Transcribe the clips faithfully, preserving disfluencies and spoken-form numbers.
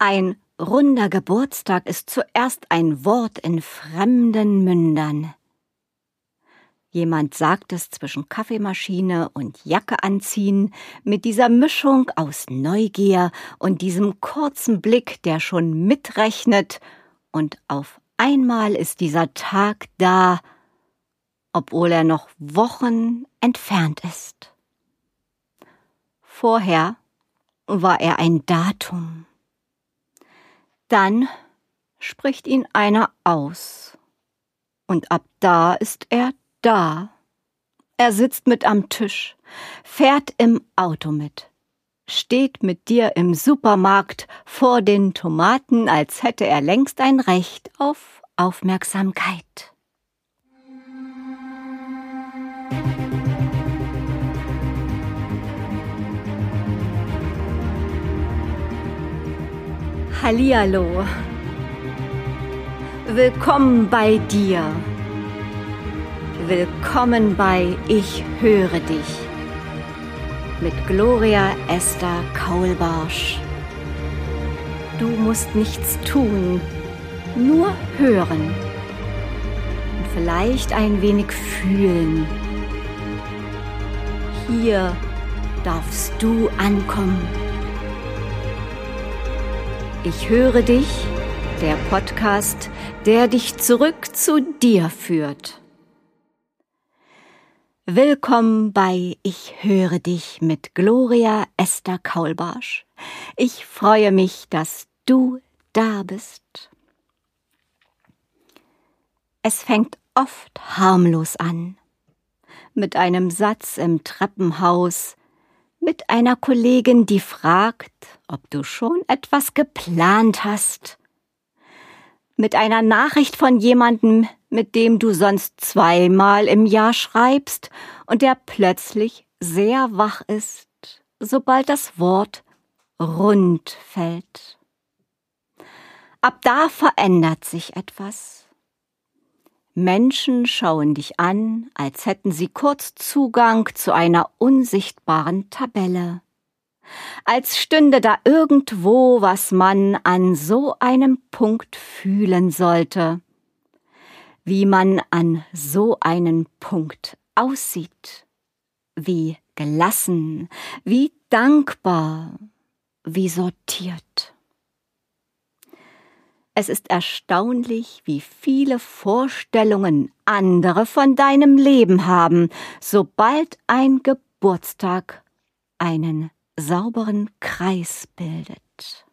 Ein runder Geburtstag ist zuerst ein Wort in fremden Mündern. Jemand sagt es zwischen Kaffeemaschine und Jacke anziehen, mit dieser Mischung aus Neugier und diesem kurzen Blick, der schon mitrechnet, und auf einmal ist dieser Tag da, obwohl er noch Wochen entfernt ist. Vorher war er ein Datum. Dann spricht ihn einer aus. Und ab da ist er da. Er sitzt mit am Tisch, fährt im Auto mit, steht mit dir im Supermarkt vor den Tomaten, als hätte er längst ein Recht auf Aufmerksamkeit. Hallihallo. Willkommen bei dir. Willkommen bei Ich höre dich. Mit Gloria Esther Kaulbarsch. Du musst nichts tun, nur hören. Und vielleicht ein wenig fühlen. Hier darfst du ankommen. Ich höre dich, der Podcast, der dich zurück zu dir führt. Willkommen bei Ich höre dich mit Gloria Esther Kaulbarsch. Ich freue mich, dass du da bist. Es fängt oft harmlos an. Mit einem Satz im Treppenhaus, mit einer Kollegin, die fragt, ob du schon etwas geplant hast. Mit einer Nachricht von jemandem, mit dem du sonst zweimal im Jahr schreibst und der plötzlich sehr wach ist, sobald das Wort rund fällt. Ab da verändert sich etwas. Menschen schauen dich an, als hätten sie kurz Zugang zu einer unsichtbaren Tabelle. Als stünde da irgendwo, was man an so einem Punkt fühlen sollte. Wie man an so einen Punkt aussieht. Wie gelassen, wie dankbar, wie sortiert. Es ist erstaunlich, wie viele Vorstellungen andere von deinem Leben haben, sobald ein Geburtstag einen sauberen Kreis bildet.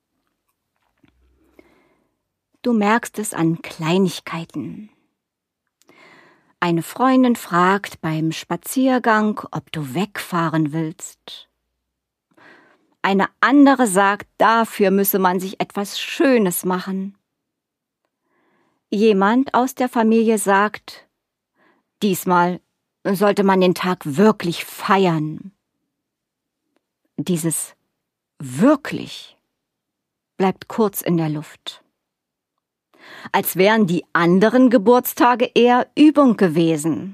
Du merkst es an Kleinigkeiten. Eine Freundin fragt beim Spaziergang, ob du wegfahren willst. Eine andere sagt, dafür müsse man sich etwas Schönes machen. Jemand aus der Familie sagt, diesmal sollte man den Tag wirklich feiern. Dieses wirklich bleibt kurz in der Luft. Als wären die anderen Geburtstage eher Übung gewesen.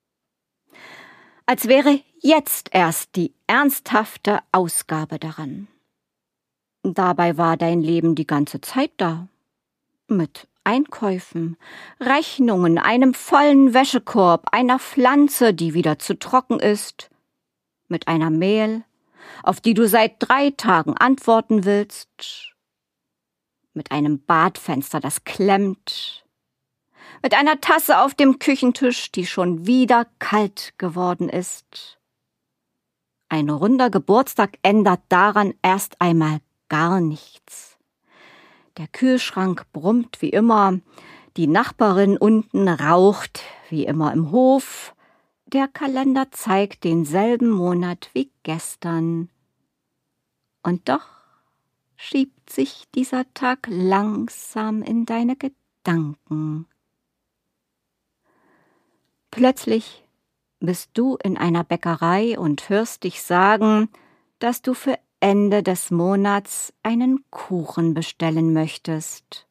Als wäre jetzt erst die ernsthafte Ausgabe daran. Dabei war dein Leben die ganze Zeit da. Mit Einkäufen, Rechnungen, einem vollen Wäschekorb, einer Pflanze, die wieder zu trocken ist, mit einer Mail, auf die du seit drei Tagen antworten willst, mit einem Badfenster, das klemmt, mit einer Tasse auf dem Küchentisch, die schon wieder kalt geworden ist. Ein runder Geburtstag ändert daran erst einmal gar nichts. Der Kühlschrank brummt wie immer, die Nachbarin unten raucht wie immer im Hof, der Kalender zeigt denselben Monat wie gestern. Und doch schiebt sich dieser Tag langsam in deine Gedanken. Plötzlich bist du in einer Bäckerei und hörst dich sagen, dass du für Ende des Monats einen Kuchen bestellen möchtest.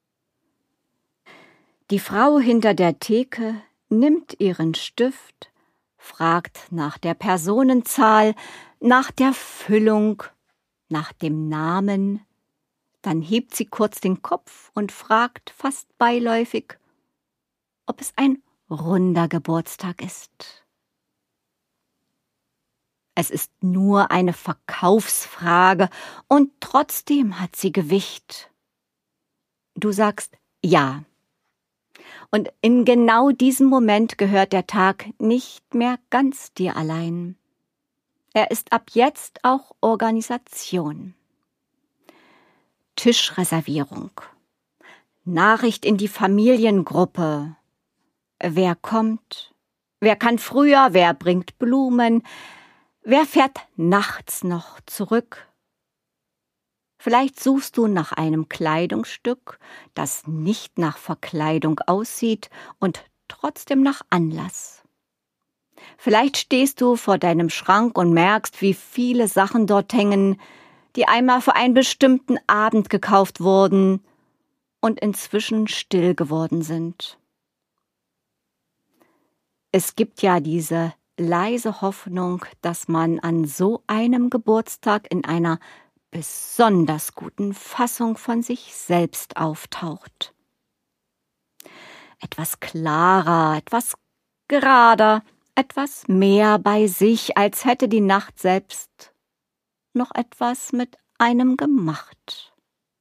Die Frau hinter der Theke nimmt ihren Stift, fragt nach der Personenzahl, nach der Füllung, nach dem Namen, Dann hebt sie kurz den Kopf und fragt fast beiläufig, ob es ein runder Geburtstag ist. Es ist nur eine Verkaufsfrage und trotzdem hat sie Gewicht. Du sagst ja. Und in genau diesem Moment gehört der Tag nicht mehr ganz dir allein. Er ist ab jetzt auch Organisation. Tischreservierung. Nachricht in die Familiengruppe. Wer kommt? Wer kann früher? Wer bringt Blumen? Wer fährt nachts noch zurück? Vielleicht suchst du nach einem Kleidungsstück, das nicht nach Verkleidung aussieht und trotzdem nach Anlass. Vielleicht stehst du vor deinem Schrank und merkst, wie viele Sachen dort hängen, die einmal für einen bestimmten Abend gekauft wurden und inzwischen still geworden sind. Es gibt ja diese leise Hoffnung, dass man an so einem Geburtstag in einer besonders guten Fassung von sich selbst auftaucht. Etwas klarer, etwas gerader, etwas mehr bei sich, als hätte die Nacht selbst noch etwas mit einem gemacht.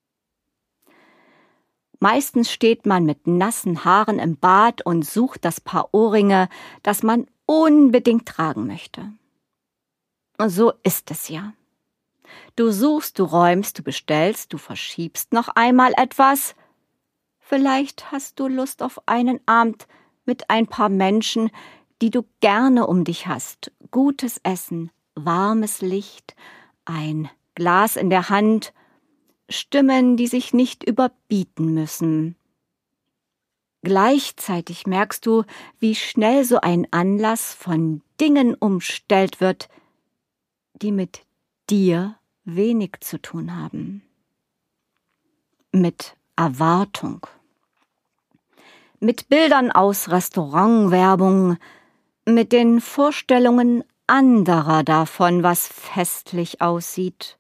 Meistens steht man mit nassen Haaren im Bad und sucht das Paar Ohrringe, das man unbedingt tragen möchte. Und so ist es ja. Du suchst, du räumst, du bestellst, du verschiebst noch einmal etwas. Vielleicht hast du Lust auf einen Abend mit ein paar Menschen, die du gerne um dich hast. Gutes Essen, warmes Licht, ein Glas in der Hand, Stimmen, die sich nicht überbieten müssen. Gleichzeitig merkst du, wie schnell so ein Anlass von Dingen umstellt wird, die mit dir wenig zu tun haben. Mit Erwartung. Mit Bildern aus Restaurantwerbung, mit den Vorstellungen anderer davon, was festlich aussieht.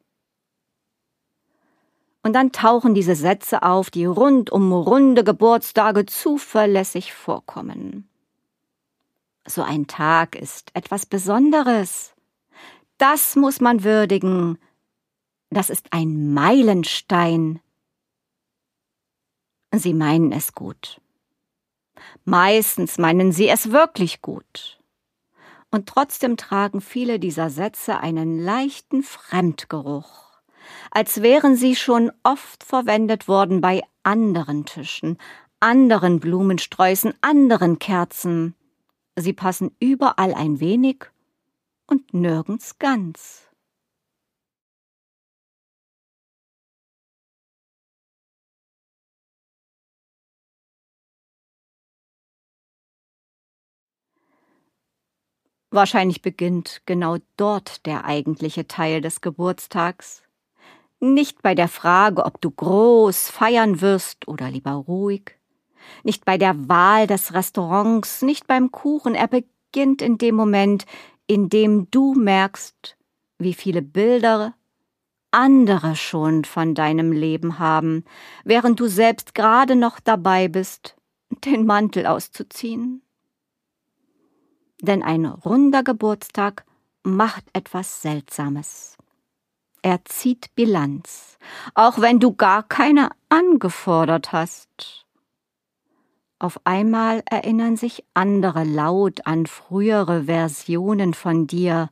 Und dann tauchen diese Sätze auf, die rund um runde Geburtstage zuverlässig vorkommen. So ein Tag ist etwas Besonderes. Das muss man würdigen. Das ist ein Meilenstein. Sie meinen es gut. Meistens meinen sie es wirklich gut. Und trotzdem tragen viele dieser Sätze einen leichten Fremdgeruch, als wären sie schon oft verwendet worden bei anderen Tischen, anderen Blumensträußen, anderen Kerzen. Sie passen überall ein wenig und nirgends ganz. Wahrscheinlich beginnt genau dort der eigentliche Teil des Geburtstags. Nicht bei der Frage, ob du groß feiern wirst oder lieber ruhig. Nicht bei der Wahl des Restaurants, nicht beim Kuchen. Er beginnt in dem Moment, in dem du merkst, wie viele Bilder andere schon von deinem Leben haben, während du selbst gerade noch dabei bist, den Mantel auszuziehen. Denn ein runder Geburtstag macht etwas Seltsames. Er zieht Bilanz, auch wenn du gar keine angefordert hast. Auf einmal erinnern sich andere laut an frühere Versionen von dir,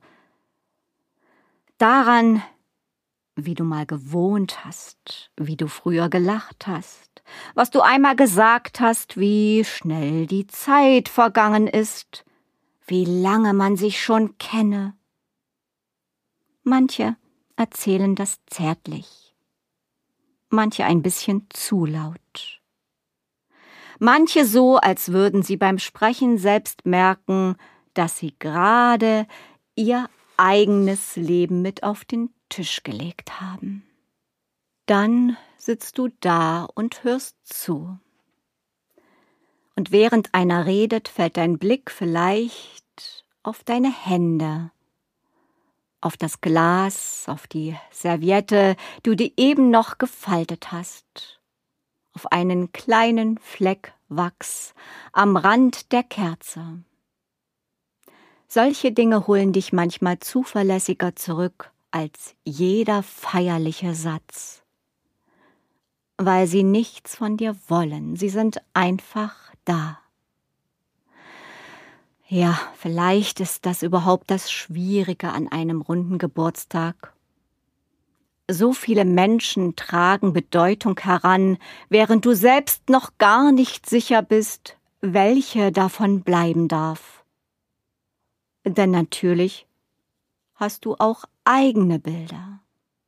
daran, wie du mal gewohnt hast, wie du früher gelacht hast, was du einmal gesagt hast, wie schnell die Zeit vergangen ist, wie lange man sich schon kenne. Manche erzählen das zärtlich, manche ein bisschen zu laut. Manche so, als würden sie beim Sprechen selbst merken, dass sie gerade ihr eigenes Leben mit auf den Tisch gelegt haben. Dann sitzt du da und hörst zu. Und während einer redet, fällt dein Blick vielleicht auf deine Hände auf das Glas, auf die Serviette, du die eben noch gefaltet hast, auf einen kleinen Fleck Wachs am Rand der Kerze. Solche Dinge holen dich manchmal zuverlässiger zurück als jeder feierliche Satz, weil sie nichts von dir wollen, sie sind einfach da. Ja, vielleicht ist das überhaupt das Schwierige an einem runden Geburtstag. So viele Menschen tragen Bedeutung heran, während du selbst noch gar nicht sicher bist, welche davon bleiben darf. Denn natürlich hast du auch eigene Bilder.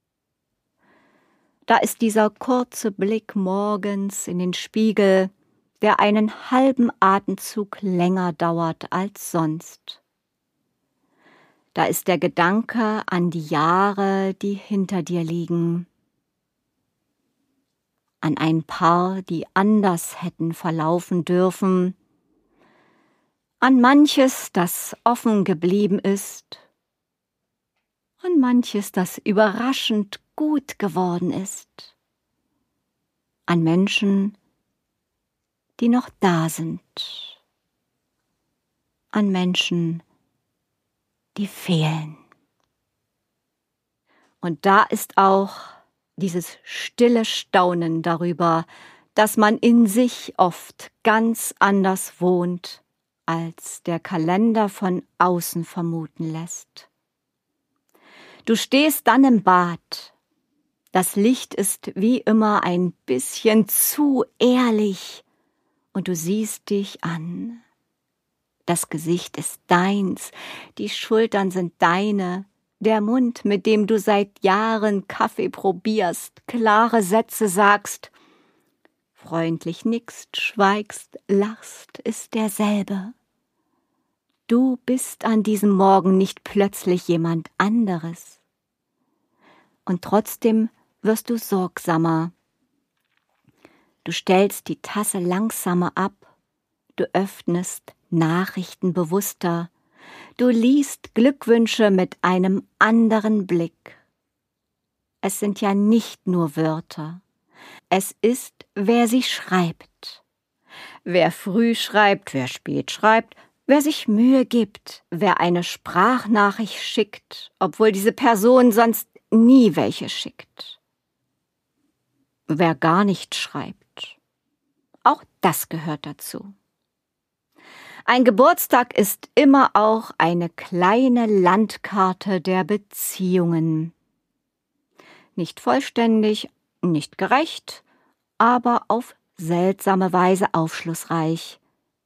Da ist dieser kurze Blick morgens in den Spiegel, der einen halben Atemzug länger dauert als sonst. Da ist der Gedanke an die Jahre, die hinter dir liegen, an ein Paar, die anders hätten verlaufen dürfen, an manches, das offen geblieben ist, an manches, das überraschend gut geworden ist, an Menschen, die noch da sind, an Menschen, die fehlen. Und da ist auch dieses stille Staunen darüber, dass man in sich oft ganz anders wohnt, als der Kalender von außen vermuten lässt. Du stehst dann im Bad. Das Licht ist wie immer ein bisschen zu ehrlich und du siehst dich an. Das Gesicht ist deins, die Schultern sind deine, der Mund, mit dem du seit Jahren Kaffee probierst, klare Sätze sagst, freundlich nickst, schweigst, lachst, ist derselbe. Du bist an diesem Morgen nicht plötzlich jemand anderes. Und trotzdem wirst du sorgsamer. Du stellst die Tasse langsamer ab, du öffnest Nachrichten bewusster, du liest Glückwünsche mit einem anderen Blick. Es sind ja nicht nur Wörter, es ist, wer sie schreibt. Wer früh schreibt, wer spät schreibt, wer sich Mühe gibt, wer eine Sprachnachricht schickt, obwohl diese Person sonst nie welche schickt. Wer gar nicht schreibt. Auch das gehört dazu. Ein Geburtstag ist immer auch eine kleine Landkarte der Beziehungen. Nicht vollständig, nicht gerecht, aber auf seltsame Weise aufschlussreich.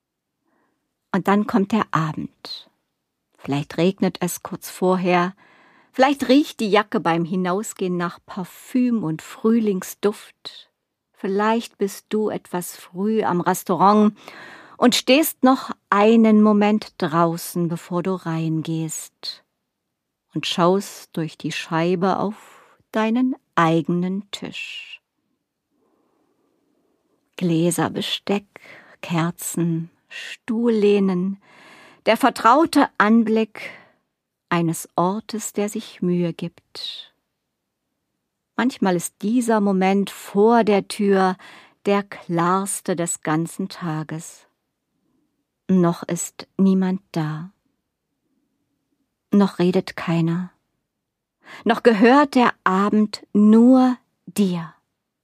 Und dann kommt der Abend. Vielleicht regnet es kurz vorher, vielleicht riecht die Jacke beim Hinausgehen nach Parfüm und Frühlingsduft. Vielleicht bist du etwas früh am Restaurant und stehst noch einen Moment draußen, bevor du reingehst und schaust durch die Scheibe auf deinen eigenen Tisch. Gläser, Besteck, Kerzen, Stuhllehnen, der vertraute Anblick eines Ortes, der sich Mühe gibt. Manchmal ist dieser Moment vor der Tür der klarste des ganzen Tages. Noch ist niemand da. Noch redet keiner. Noch gehört der Abend nur dir.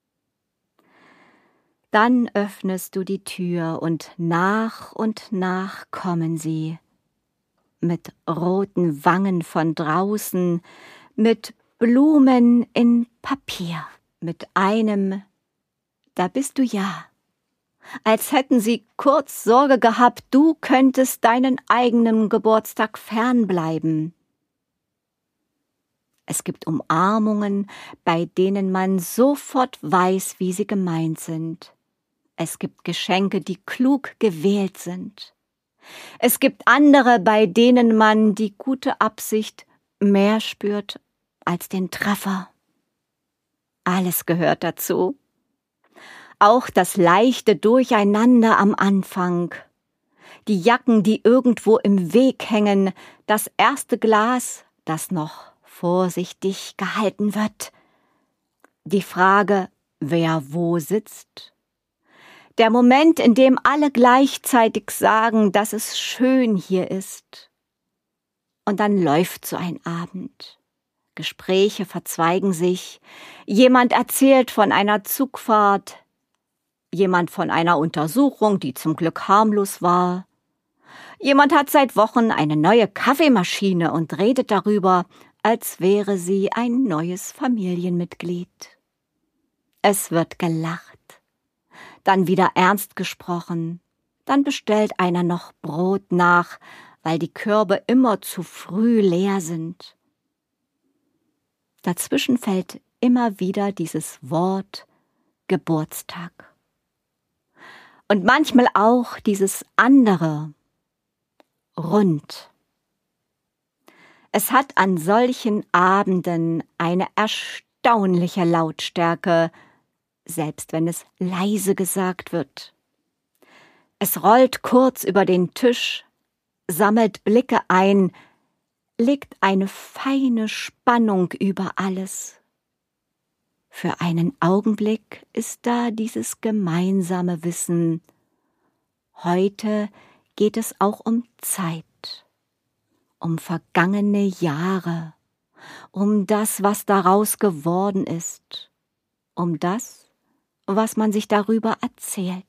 Dann öffnest du die Tür und nach und nach kommen sie. Mit roten Wangen von draußen, mit Blumen in Papier, mit einem, da bist du ja. Als hätten sie kurz Sorge gehabt, du könntest deinen eigenen Geburtstag fernbleiben. Es gibt Umarmungen, bei denen man sofort weiß, wie sie gemeint sind. Es gibt Geschenke, die klug gewählt sind. Es gibt andere, bei denen man die gute Absicht mehr spürt als den Treffer. Alles gehört dazu. Auch das leichte Durcheinander am Anfang. Die Jacken, die irgendwo im Weg hängen, das erste Glas, das noch vorsichtig gehalten wird. Die Frage, wer wo sitzt. Der Moment, in dem alle gleichzeitig sagen, dass es schön hier ist. Und dann läuft so ein Abend. Gespräche verzweigen sich. Jemand erzählt von einer Zugfahrt. Jemand von einer Untersuchung, die zum Glück harmlos war. Jemand hat seit Wochen eine neue Kaffeemaschine und redet darüber, als wäre sie ein neues Familienmitglied. Es wird gelacht. Dann wieder ernst gesprochen, dann bestellt einer noch Brot nach, weil die Körbe immer zu früh leer sind. Dazwischen fällt immer wieder dieses Wort Geburtstag. Und manchmal auch dieses andere, rund. Es hat an solchen Abenden eine erstaunliche Lautstärke, selbst wenn es leise gesagt wird. Es rollt kurz über den Tisch, sammelt Blicke ein, legt eine feine Spannung über alles. Für einen Augenblick ist da dieses gemeinsame Wissen. Heute geht es auch um Zeit, um vergangene Jahre, um das, was daraus geworden ist, um das, was man sich darüber erzählt.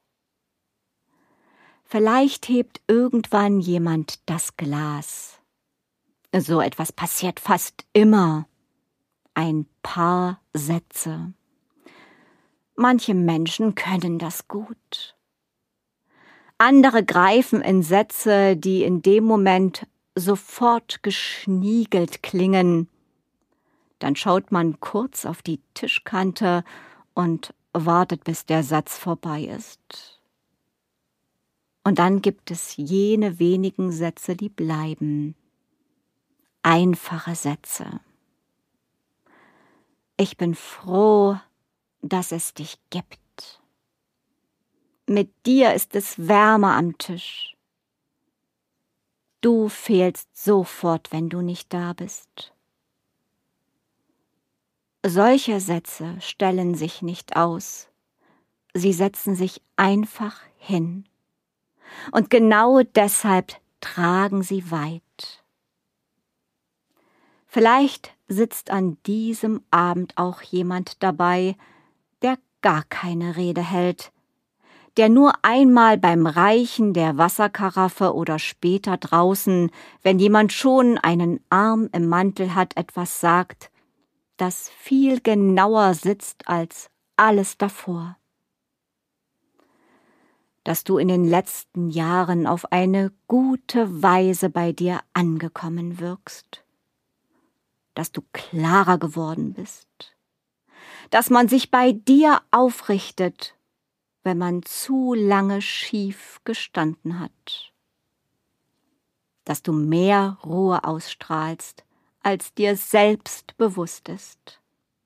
Vielleicht hebt irgendwann jemand das Glas. So etwas passiert fast immer. Ein paar Sätze. Manche Menschen können das gut. Andere greifen in Sätze, die in dem Moment sofort geschniegelt klingen. Dann schaut man kurz auf die Tischkante und wartet, bis der Satz vorbei ist. Und dann gibt es jene wenigen Sätze, die bleiben. Einfache Sätze. Ich bin froh, dass es dich gibt. Mit dir ist es wärmer am Tisch. Du fehlst sofort, wenn du nicht da bist. Solche Sätze stellen sich nicht aus. Sie setzen sich einfach hin. Und genau deshalb tragen sie weit. Vielleicht sitzt an diesem Abend auch jemand dabei, der gar keine Rede hält, der nur einmal beim Reichen der Wasserkaraffe oder später draußen, wenn jemand schon einen Arm im Mantel hat, etwas sagt, das viel genauer sitzt als alles davor. Dass du in den letzten Jahren auf eine gute Weise bei dir angekommen wirkst, dass du klarer geworden bist, dass man sich bei dir aufrichtet, wenn man zu lange schief gestanden hat, dass du mehr Ruhe ausstrahlst, als dir selbst bewusst ist.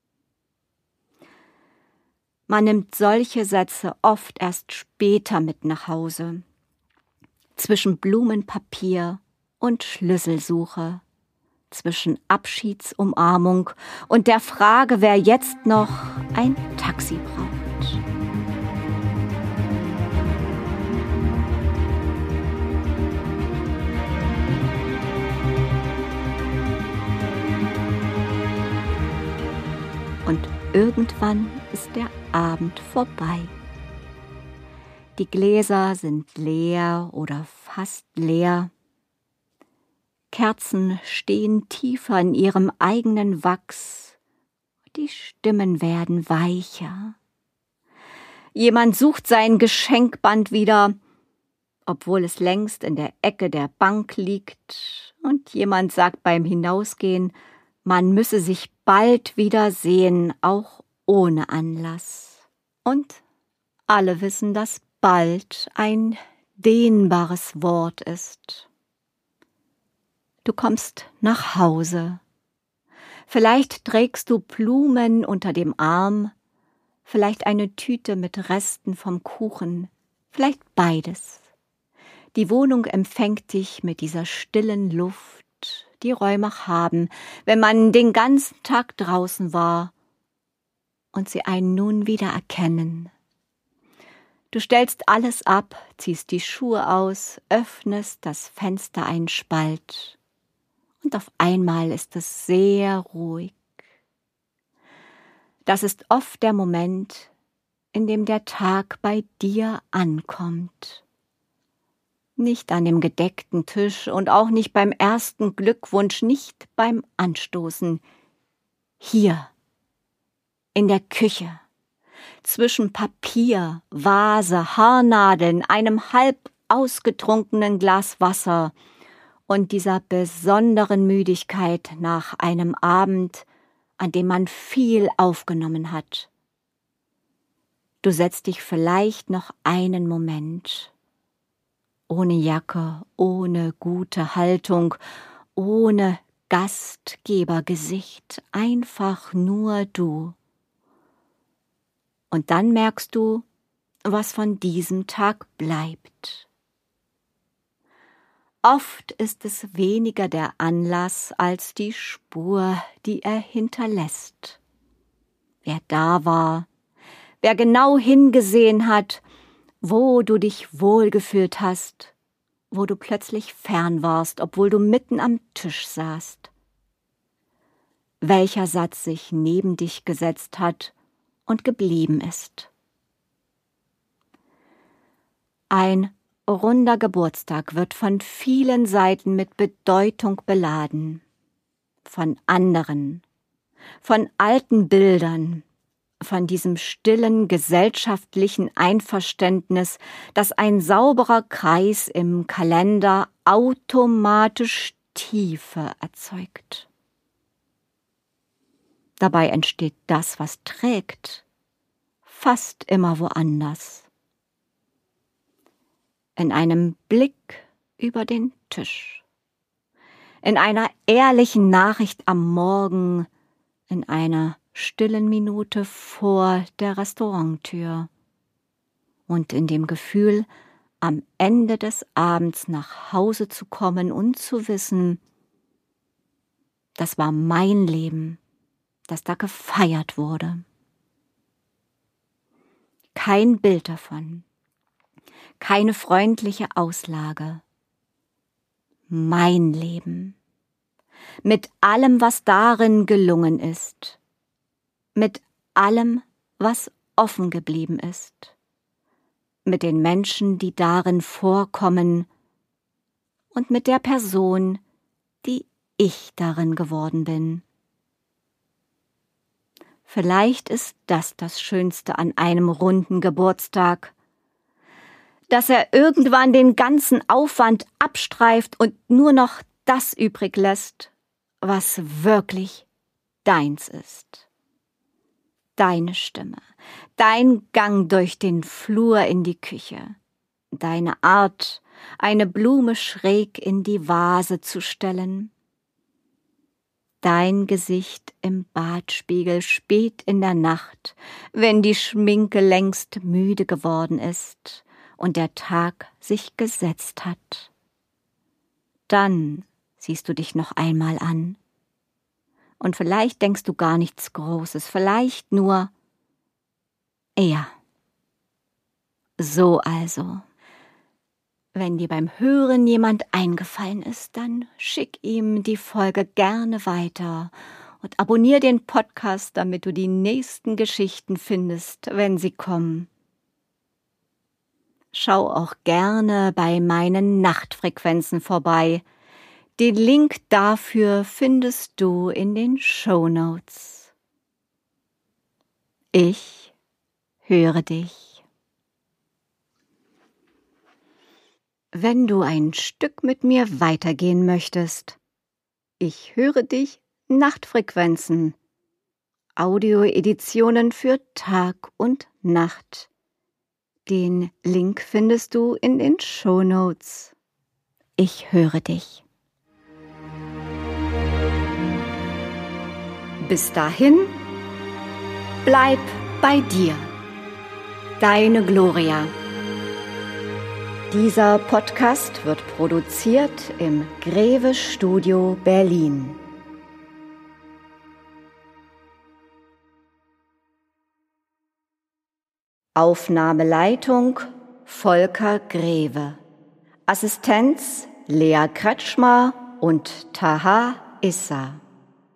Man nimmt solche Sätze oft erst später mit nach Hause, zwischen Blumenpapier und Schlüsselsuche, zwischen Abschiedsumarmung und der Frage, wer jetzt noch ein Taxi braucht. Und irgendwann ist der Abend vorbei. Die Gläser sind leer oder fast leer. Kerzen stehen tiefer in ihrem eigenen Wachs. Die Stimmen werden weicher. Jemand sucht sein Geschenkband wieder, obwohl es längst in der Ecke der Bank liegt. Und jemand sagt beim Hinausgehen, man müsse sich bald wieder sehen, auch ohne Anlass. Und alle wissen, dass bald ein dehnbares Wort ist. Du kommst nach Hause. Vielleicht trägst du Blumen unter dem Arm, vielleicht eine Tüte mit Resten vom Kuchen, vielleicht beides. Die Wohnung empfängt dich mit dieser stillen Luft, die Räume haben, wenn man den ganzen Tag draußen war und sie einen nun wieder erkennen. Du stellst alles ab, ziehst die Schuhe aus, öffnest das Fenster einen Spalt und auf einmal ist es sehr ruhig. Das ist oft der Moment, in dem der Tag bei dir ankommt. Nicht an dem gedeckten Tisch und auch nicht beim ersten Glückwunsch, nicht beim Anstoßen. Hier, in der Küche, zwischen Papier, Vase, Haarnadeln, einem halb ausgetrunkenen Glas Wasser und dieser besonderen Müdigkeit nach einem Abend, an dem man viel aufgenommen hat. Du setzt dich vielleicht noch einen Moment, ohne Jacke, ohne gute Haltung, ohne Gastgebergesicht, einfach nur du. Und dann merkst du, was von diesem Tag bleibt. Oft ist es weniger der Anlass als die Spur, die er hinterlässt. Wer da war, wer genau hingesehen hat, wo du dich wohlgefühlt hast, wo du plötzlich fern warst, obwohl du mitten am Tisch saßt. Welcher Satz sich neben dich gesetzt hat und geblieben ist. Ein runder Geburtstag wird von vielen Seiten mit Bedeutung beladen. Von anderen, von alten Bildern, von diesem stillen gesellschaftlichen Einverständnis, das ein sauberer Kreis im Kalender automatisch Tiefe erzeugt. Dabei entsteht das, was trägt, fast immer woanders. In einem Blick über den Tisch, in einer ehrlichen Nachricht am Morgen, in einer stillen Minute vor der Restauranttür und in dem Gefühl, am Ende des Abends nach Hause zu kommen und zu wissen, das war mein Leben, das da gefeiert wurde. Kein Bild davon, keine freundliche Auslage. Mein Leben, mit allem, was darin gelungen ist, mit allem, was offen geblieben ist, mit den Menschen, die darin vorkommen und mit der Person, die ich darin geworden bin. Vielleicht ist das das Schönste an einem runden Geburtstag, dass er irgendwann den ganzen Aufwand abstreift und nur noch das übrig lässt, was wirklich deins ist. Deine Stimme, dein Gang durch den Flur in die Küche, deine Art, eine Blume schräg in die Vase zu stellen, dein Gesicht im Badspiegel spät in der Nacht, wenn die Schminke längst müde geworden ist und der Tag sich gesetzt hat. Dann siehst du dich noch einmal an. Und vielleicht denkst du gar nichts Großes, vielleicht nur, ja. So also. Wenn dir beim Hören jemand eingefallen ist, dann schick ihm die Folge gerne weiter und abonnier den Podcast, damit du die nächsten Geschichten findest, wenn sie kommen. Schau auch gerne bei meinen Nachtfrequenzen vorbei. Den Link dafür findest du in den Shownotes. Ich höre dich. Wenn du ein Stück mit mir weitergehen möchtest, ich höre dich Nachtfrequenzen, Audioeditionen für Tag und Nacht. Den Link findest du in den Shownotes. Ich höre dich. Bis dahin, bleib bei dir. Deine Gloria. Dieser Podcast wird produziert im Greve Studio Berlin. Aufnahmeleitung Volker Greve. Assistenz Lea Kretschmer und Taha Issa.